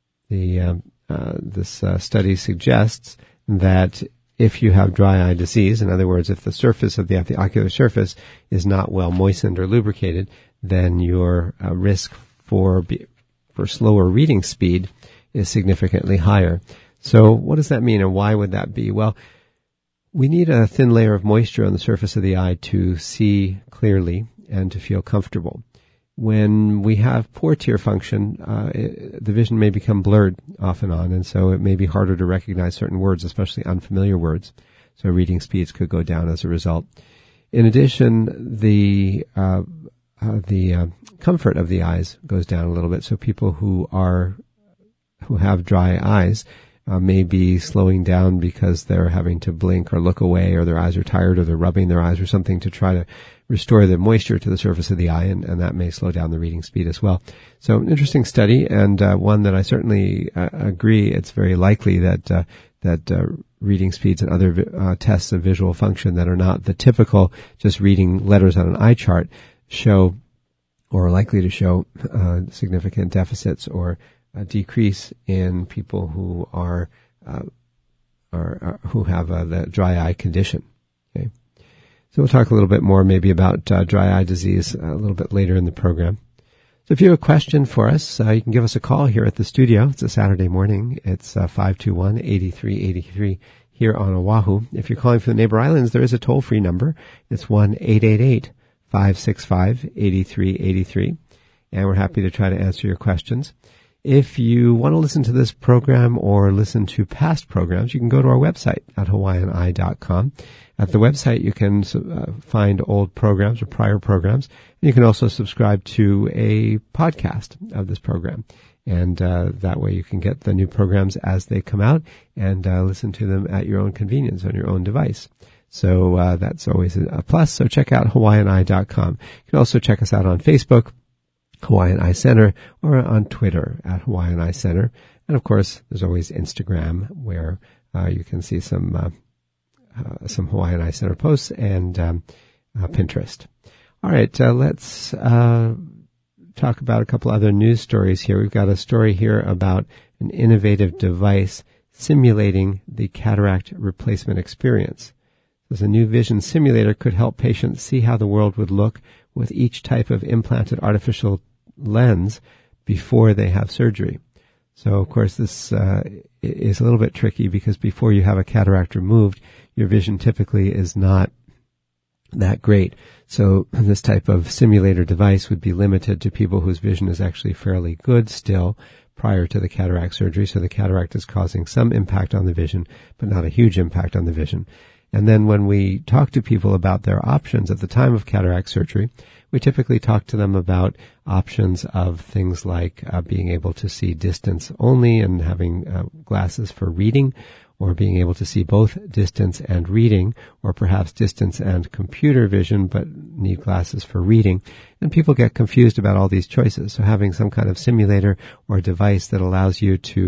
this study suggests that if you have dry eye disease, in other words, if the surface of the ocular surface is not well moistened or lubricated, then your risk for slower reading speed is significantly higher. So what does that mean, and why would that be? Well, we need a thin layer of moisture on the surface of the eye to see clearly and to feel comfortable. When we have poor tear function, the vision may become blurred off and on, and so it may be harder to recognize certain words, especially unfamiliar words. So reading speeds could go down as a result. In addition, the comfort of the eyes goes down a little bit. So people who have dry eyes may be slowing down because they're having to blink or look away, or their eyes are tired, or they're rubbing their eyes or something to try to restore the moisture to the surface of the eye, and that may slow down the reading speed as well. So an interesting study, and one that I certainly agree it's very likely that reading speeds and other tests of visual function that are not the typical just reading letters on an eye chart show, or are likely to show, significant deficits or a decrease in people who who have the dry eye condition. Okay, so we'll talk a little bit more maybe about dry eye disease a little bit later in the program. So if you have a question for us, you can give us a call here at the studio. It's a Saturday morning. It's 521-8383 here on Oahu. If you're calling from the neighbor islands, there is a toll-free number. It's 1-888-565-8383, and we're happy to try to answer your questions. If you want to listen to this program or listen to past programs, you can go to our website at hawaiianeye.com. At the website, you can find old programs or prior programs, and you can also subscribe to a podcast of this program. And that way you can get the new programs as they come out and listen to them at your own convenience on your own device. So that's always a plus. So check out hawaiianeye.com. You can also check us out on Facebook, Hawaiian Eye Center, or on Twitter at Hawaiian Eye Center. And of course, there's always Instagram, where you can see some Hawaiian Eye Center posts, and Pinterest. All right, let's talk about a couple other news stories here. We've got a story here about an innovative device simulating the cataract replacement experience. As a new vision simulator could help patients see how the world would look with each type of implanted artificial lens before they have surgery. So, of course, this is a little bit tricky because before you have a cataract removed, your vision typically is not that great. So this type of simulator device would be limited to people whose vision is actually fairly good still prior to the cataract surgery. So the cataract is causing some impact on the vision, but not a huge impact on the vision. And then when we talk to people about their options at the time of cataract surgery, we typically talk to them about options of things like being able to see distance only and having glasses for reading, or being able to see both distance and reading, or perhaps distance and computer vision but need glasses for reading. And people get confused about all these choices. So having some kind of simulator or device that allows you to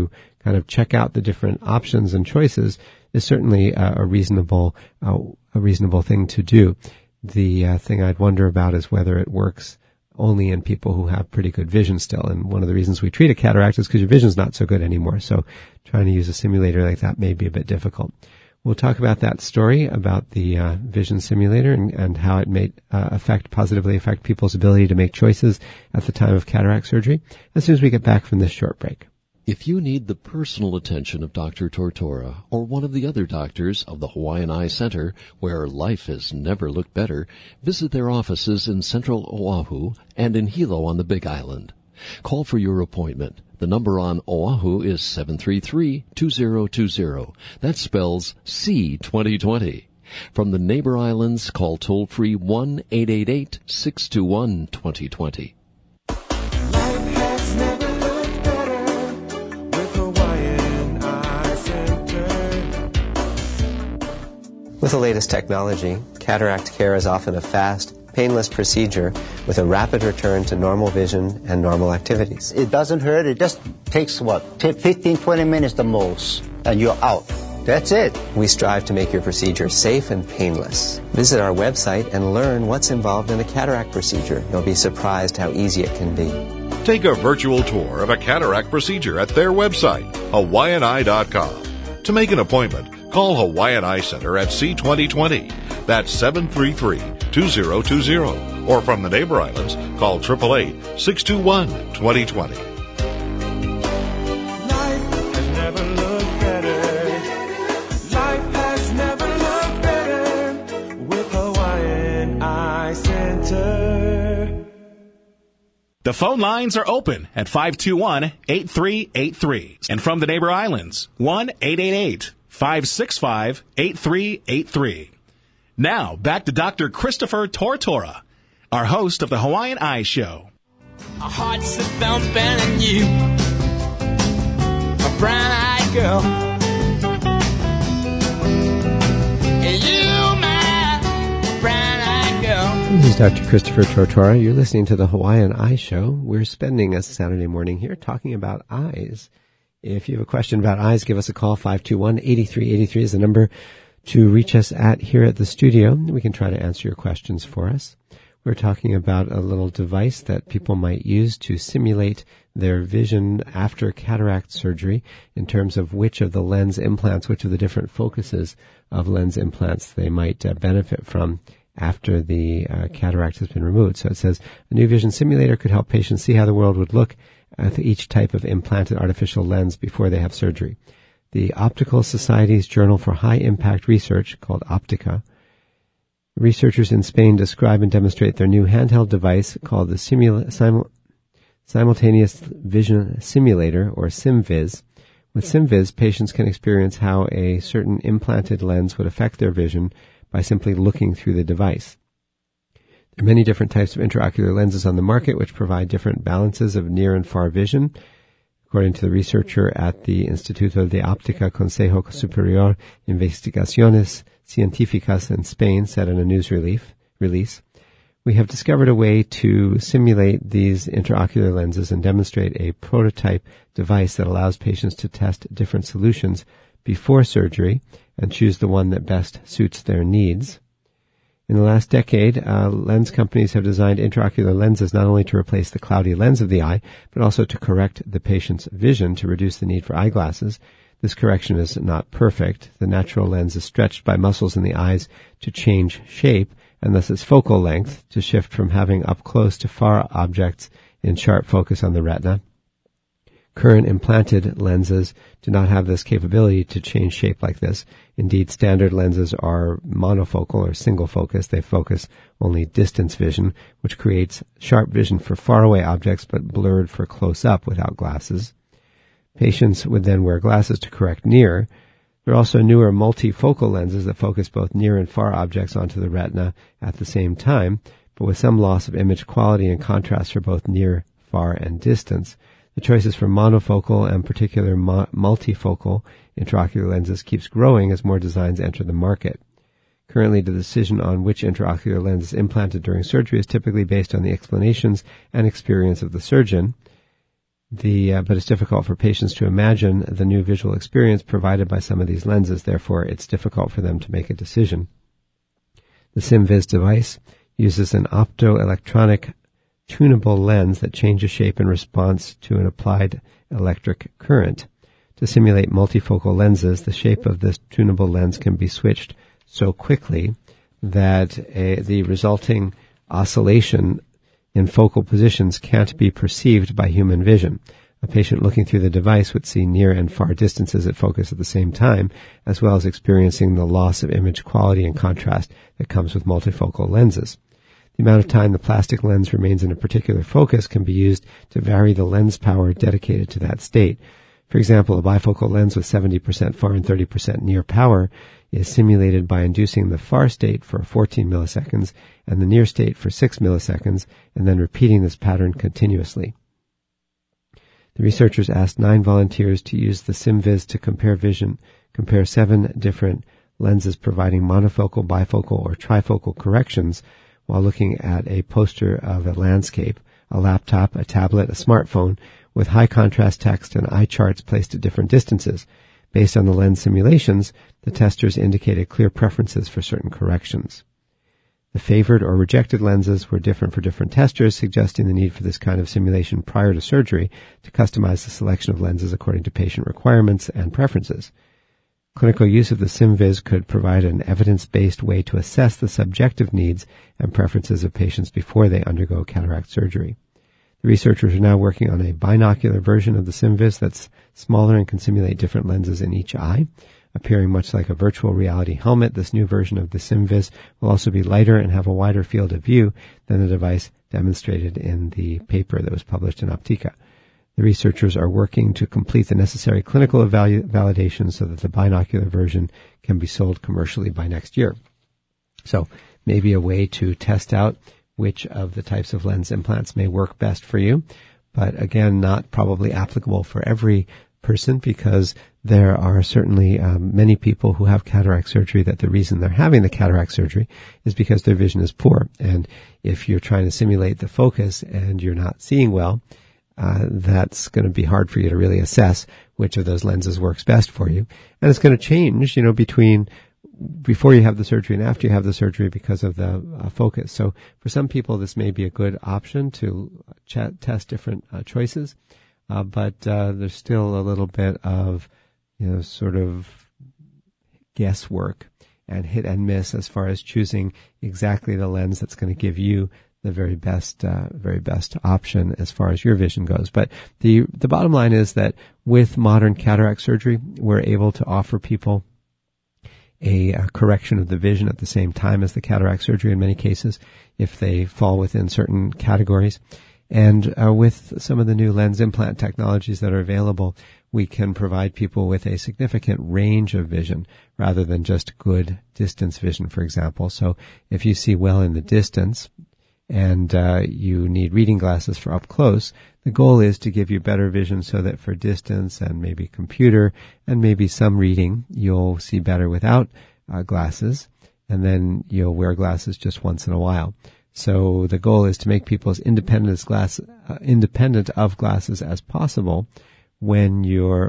kind of check out the different options and choices is certainly a reasonable thing to do. The thing I'd wonder about is whether it works only in people who have pretty good vision still. And one of the reasons we treat a cataract is because your vision's not so good anymore. So trying to use a simulator like that may be a bit difficult. We'll talk about that story, about the vision simulator and how it may positively affect people's ability to make choices at the time of cataract surgery as soon as we get back from this short break. If you need the personal attention of Dr. Tortora or one of the other doctors of the Hawaiian Eye Center, where life has never looked better, visit their offices in central Oahu and in Hilo on the Big Island. Call for your appointment. The number on Oahu is 733-2020. That spells C2020. From the neighbor islands, call toll-free 1-888-621-2020. With the latest technology, cataract care is often a fast, painless procedure with a rapid return to normal vision and normal activities. It doesn't hurt. It just takes, 15, 20 minutes the most, and you're out. That's it. We strive to make your procedure safe and painless. Visit our website and learn what's involved in a cataract procedure. You'll be surprised how easy it can be. Take a virtual tour of a cataract procedure at their website, hawaiianeye.com. To make an appointment, call Hawaiian Eye Center at C2020. That's 733-2020. Or from the neighbor islands, call 888-621-2020. Life has never looked better. Life has never looked better with Hawaiian Eye Center. The phone lines are open at 521-8383. And from the neighbor islands, 1-888-565-8383. Now, back to Dr. Christopher Tortora, our host of the Hawaiian Eye Show. Our hearts are thumping and you, a brown-eyed girl. And you, my brown-eyed girl. This is Dr. Christopher Tortora. You're listening to the Hawaiian Eye Show. We're spending a Saturday morning here talking about eyes. If you have a question about eyes, give us a call. 521-8383 is the number to reach us at here at the studio. We can try to answer your questions for us. We're talking about a little device that people might use to simulate their vision after cataract surgery in terms of which of the lens implants, which of the different focuses of lens implants they might benefit from after the cataract has been removed. So it says, a new vision simulator could help patients see how the world would look at each type of implanted artificial lens before they have surgery. The Optical Society's Journal for High Impact Research, called Optica, researchers in Spain describe and demonstrate their new handheld device called the Simultaneous Vision Simulator, or SimViz. With SimViz, patients can experience how a certain implanted lens would affect their vision by simply looking through the device. There are many different types of intraocular lenses on the market which provide different balances of near and far vision. According to the researcher at the Instituto de Óptica Consejo Superior de Investigaciones Científicas in Spain said in a news release, we have discovered a way to simulate these intraocular lenses and demonstrate a prototype device that allows patients to test different solutions before surgery and choose the one that best suits their needs. In the last decade, lens companies have designed intraocular lenses not only to replace the cloudy lens of the eye, but also to correct the patient's vision to reduce the need for eyeglasses. This correction is not perfect. The natural lens is stretched by muscles in the eyes to change shape, and thus its focal length to shift from having up close to far objects in sharp focus on the retina. Current implanted lenses do not have this capability to change shape like this. Indeed, standard lenses are monofocal or single focus. They focus only distance vision, which creates sharp vision for faraway objects but blurred for close up without glasses. Patients would then wear glasses to correct near. There are also newer multifocal lenses that focus both near and far objects onto the retina at the same time, but with some loss of image quality and contrast for both near, far, and distance. The choices for monofocal and particular multifocal intraocular lenses keeps growing as more designs enter the market. Currently, the decision on which intraocular lens is implanted during surgery is typically based on the explanations and experience of the surgeon. But it's difficult for patients to imagine the new visual experience provided by some of these lenses. Therefore, it's difficult for them to make a decision. The SimViz device uses an optoelectronic tunable lens that changes shape in response to an applied electric current. To simulate multifocal lenses, the shape of this tunable lens can be switched so quickly that the resulting oscillation in focal positions can't be perceived by human vision. A patient looking through the device would see near and far distances at focus at the same time, as well as experiencing the loss of image quality and contrast that comes with multifocal lenses. The amount of time the plastic lens remains in a particular focus can be used to vary the lens power dedicated to that state. For example, a bifocal lens with 70% far and 30% near power is simulated by inducing the far state for 14 milliseconds and the near state for 6 milliseconds, and then repeating this pattern continuously. The researchers asked 9 volunteers to use the SimViz to compare 7 different lenses providing monofocal, bifocal, or trifocal corrections while looking at a poster of a landscape, a laptop, a tablet, a smartphone, with high contrast text and eye charts placed at different distances. Based on the lens simulations, the testers indicated clear preferences for certain corrections. The favored or rejected lenses were different for different testers, suggesting the need for this kind of simulation prior to surgery to customize the selection of lenses according to patient requirements and preferences. Clinical use of the SimViz could provide an evidence-based way to assess the subjective needs and preferences of patients before they undergo cataract surgery. The researchers are now working on a binocular version of the SimViz that's smaller and can simulate different lenses in each eye. Appearing much like a virtual reality helmet, this new version of the SimViz will also be lighter and have a wider field of view than the device demonstrated in the paper that was published in Optica. The researchers are working to complete the necessary clinical validation so that the binocular version can be sold commercially by next year. So maybe a way to test out which of the types of lens implants may work best for you, but again, not probably applicable for every person, because there are certainly many people who have cataract surgery that the reason they're having the cataract surgery is because their vision is poor. And if you're trying to simulate the focus and you're not seeing well, that's going to be hard for you to really assess which of those lenses works best for you. And it's going to change, between before you have the surgery and after you have the surgery because of the focus. So for some people, this may be a good option to test different choices, but there's still a little bit of, sort of guesswork and hit and miss as far as choosing exactly the lens that's going to give you the very best option as far as your vision goes. But the bottom line is that with modern cataract surgery, we're able to offer people a correction of the vision at the same time as the cataract surgery in many cases, if they fall within certain categories. And with some of the new lens implant technologies that are available, we can provide people with a significant range of vision rather than just good distance vision, for example. So if you see well in the distance and you need reading glasses for up close, the goal is to give you better vision so that for distance and maybe computer and maybe some reading, you'll see better without glasses, and then you'll wear glasses just once in a while. So the goal is to make people as independent of glasses as possible when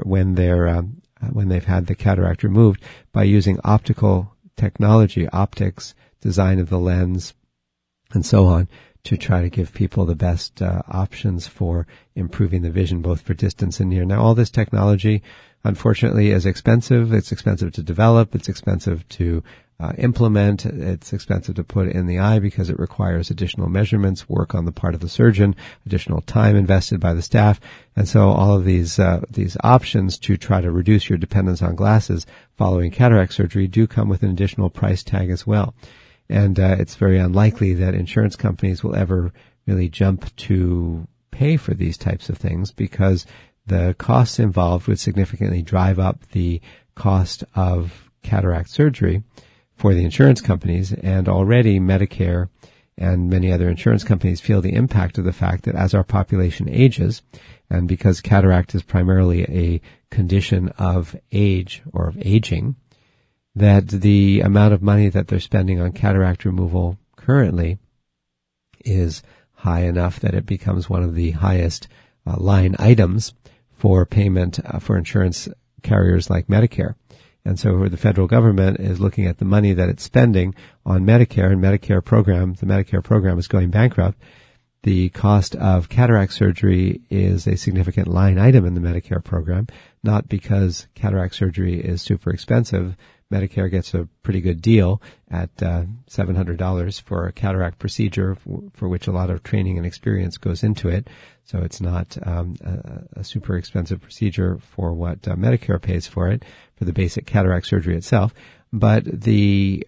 they've had the cataract removed by using optical technology, optics, design of the lens, and so on, to try to give people the best options for improving the vision, both for distance and near. Now, all this technology, unfortunately, is expensive. It's expensive to develop. It's expensive to implement. It's expensive to put in the eye because it requires additional measurements, work on the part of the surgeon, additional time invested by the staff. And so all of these options to try to reduce your dependence on glasses following cataract surgery do come with an additional price tag as well. And it's very unlikely that insurance companies will ever really jump to pay for these types of things because the costs involved would significantly drive up the cost of cataract surgery for the insurance companies. And already Medicare and many other insurance companies feel the impact of the fact that as our population ages, and because cataract is primarily a condition of age or of aging, that the amount of money that they're spending on cataract removal currently is high enough that it becomes one of the highest line items for payment for insurance carriers like Medicare. And so the federal government is looking at the money that it's spending on Medicare and the Medicare program is going bankrupt. The cost of cataract surgery is a significant line item in the Medicare program, not because cataract surgery is super expensive. Medicare gets a pretty good deal at $700 for a cataract procedure for which a lot of training and experience goes into it. So it's not a super expensive procedure for what Medicare pays for it, for the basic cataract surgery itself. But the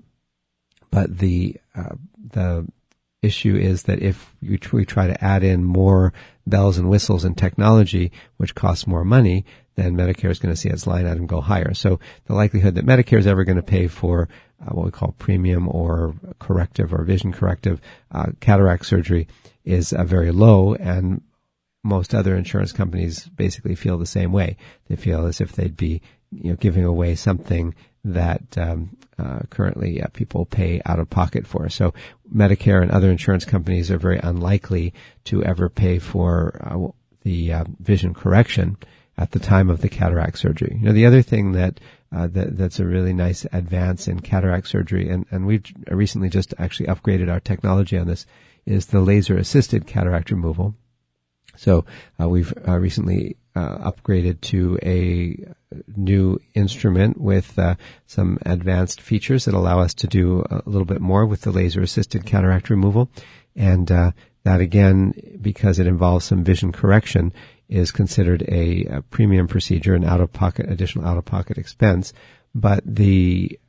issue is that if we try to add in more bells and whistles and technology, which costs more money, then Medicare is going to see its line item go higher. So the likelihood that Medicare is ever going to pay for what we call premium or corrective or vision corrective cataract surgery is very low, and most other insurance companies basically feel the same way. They feel as if they'd be giving away something that currently people pay out of pocket for. So Medicare and other insurance companies are very unlikely to ever pay for the vision correction at the time of the cataract surgery. The other thing that's a really nice advance in cataract surgery, and we've recently just actually upgraded our technology on this, is the laser-assisted cataract removal. So we've recently upgraded to a new instrument with some advanced features that allow us to do a little bit more with the laser-assisted cataract removal. And that, again, because it involves some vision correction, is considered a premium procedure, an additional out-of-pocket expense. But the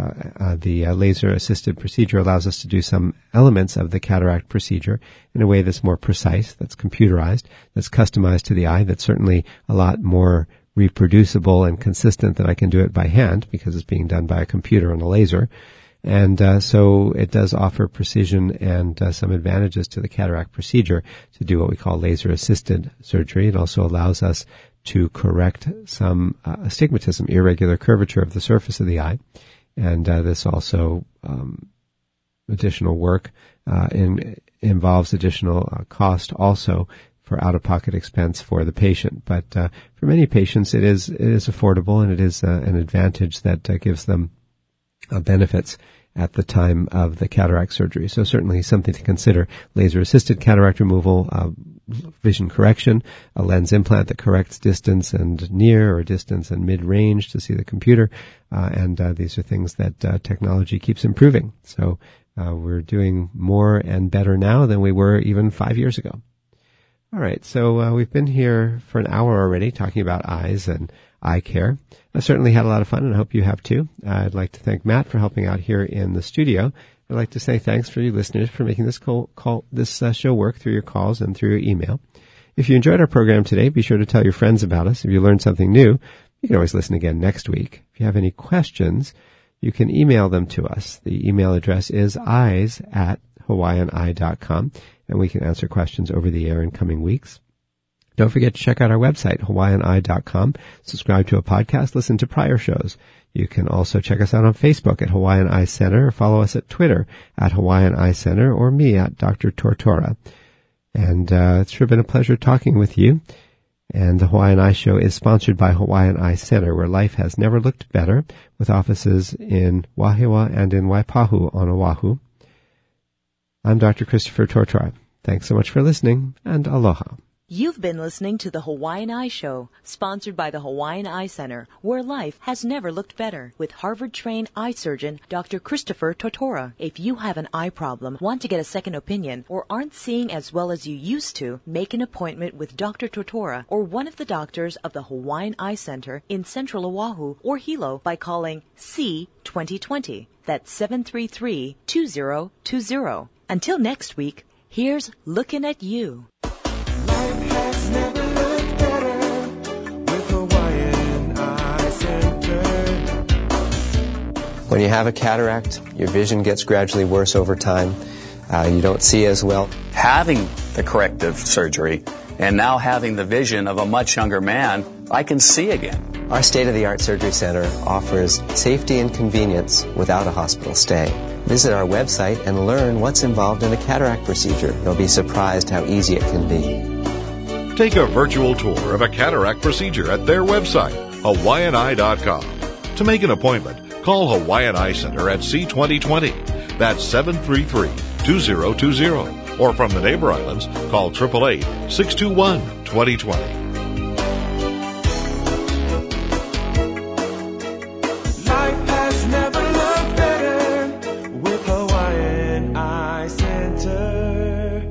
laser-assisted procedure allows us to do some elements of the cataract procedure in a way that's more precise, that's computerized, that's customized to the eye, that's certainly a lot more reproducible and consistent than I can do it by hand because it's being done by a computer and a laser. And so it does offer precision and some advantages to the cataract procedure to do what we call laser-assisted surgery. It also allows us to correct some astigmatism, irregular curvature of the surface of the eye. And this also additional work involves additional cost also for out-of-pocket expense for the patient. But for many patients, it is affordable, and it is an advantage that gives them benefits at the time of the cataract surgery. So certainly something to consider. Laser-assisted cataract removal, vision correction, a lens implant that corrects distance and near or distance and mid-range to see the computer. And these are things that technology keeps improving. So we're doing more and better now than we were even 5 years ago. All right, so we've been here for an hour already talking about eyes and eye care. I certainly had a lot of fun, and I hope you have too. I'd like to thank Matt for helping out here in the studio. I'd like to say thanks for you listeners for making this show work through your calls and through your email. If you enjoyed our program today, be sure to tell your friends about us. If you learned something new, you can always listen again next week. If you have any questions, you can email them to us. The email address is eyes@hawaiianeye.com, and we can answer questions over the air in coming weeks. Don't forget to check out our website, hawaiianeye.com. Subscribe to a podcast, listen to prior shows. You can also check us out on Facebook at Hawaiian Eye Center, or follow us at Twitter at Hawaiian Eye Center, or me at Dr. Tortora. And it's sure been a pleasure talking with you. And the Hawaiian Eye Show is sponsored by Hawaiian Eye Center, where life has never looked better, with offices in Wahiawa and in Waipahu on Oahu. I'm Dr. Christopher Tortora. Thanks so much for listening, and aloha. You've been listening to the Hawaiian Eye Show, sponsored by the Hawaiian Eye Center, where life has never looked better, with Harvard-trained eye surgeon Dr. Christopher Tortora. If you have an eye problem, want to get a second opinion, or aren't seeing as well as you used to, make an appointment with Dr. Tortora or one of the doctors of the Hawaiian Eye Center in Central Oahu or Hilo by calling C2020. That's 733-2020. Until next week, here's looking at you. When you have a cataract, your vision gets gradually worse over time. You don't see as well. Having the corrective surgery and now having the vision of a much younger man, I can see again. Our state-of-the-art surgery center offers safety and convenience without a hospital stay. Visit our website and learn what's involved in a cataract procedure. You'll be surprised how easy it can be. Take a virtual tour of a cataract procedure at their website, hawaiianeye.com. To make an appointment, call Hawaiian Eye Center at C2020. That's 733-2020. Or from the neighbor islands, call 888-621-2020. Life has never looked better with Hawaiian Eye Center.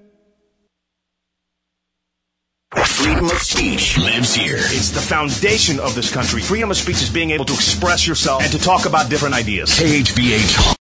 Freedom of speech lives here. It's the foundation of this country. Freedom of speech is being able to express yourself and to talk about different ideas. KHVH